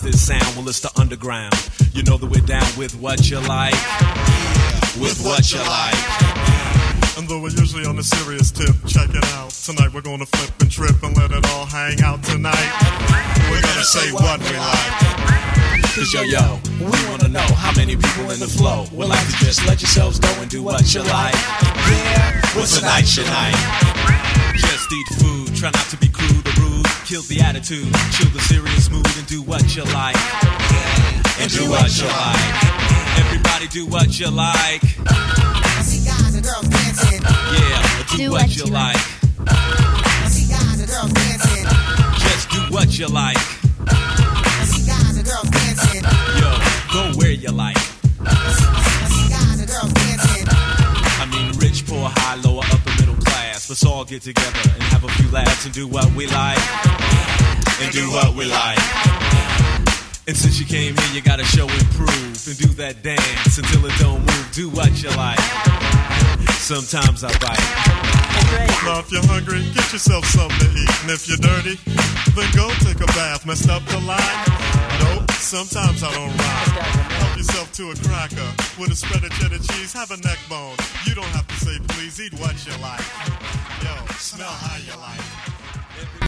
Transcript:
this sound, well it's the underground. You know that we're down with what you like. With what you like. And though we're usually on a serious tip, check it out. Tonight we're gonna flip and trip and let it all hang out tonight. We're gonna say what we like. Cause yo, we wanna know how many people in the flow would like to just let yourselves go and do what you like. Yeah, what's a night your night? Just eat food, try not to be crude or rude. Kill the attitude, chill the serious mood and do what you like. And do what you like. Everybody do what you like. I see guys and girls dancing. Yeah, do what you like. I see guys and girls dancing. Just do what you like. I see guys and girls dancing. Yo, go where you like. I see guys and girls dancing. I mean rich, poor, high, lower, upper, middle class. Let's all get together and have a few laughs and do what we like. And do what we like. And since you came here, you gotta show and prove and do that dance until it don't move. Do what you like. Sometimes I bite. Now if you're hungry, get yourself something to eat. And if you're dirty, then go take a bath. Messed up the line? Nope, sometimes I don't rhyme. Help yourself to a cracker with a spread of cheddar cheese. Have a neck bone. You don't have to say please, eat what you like. Yo, smell how you like.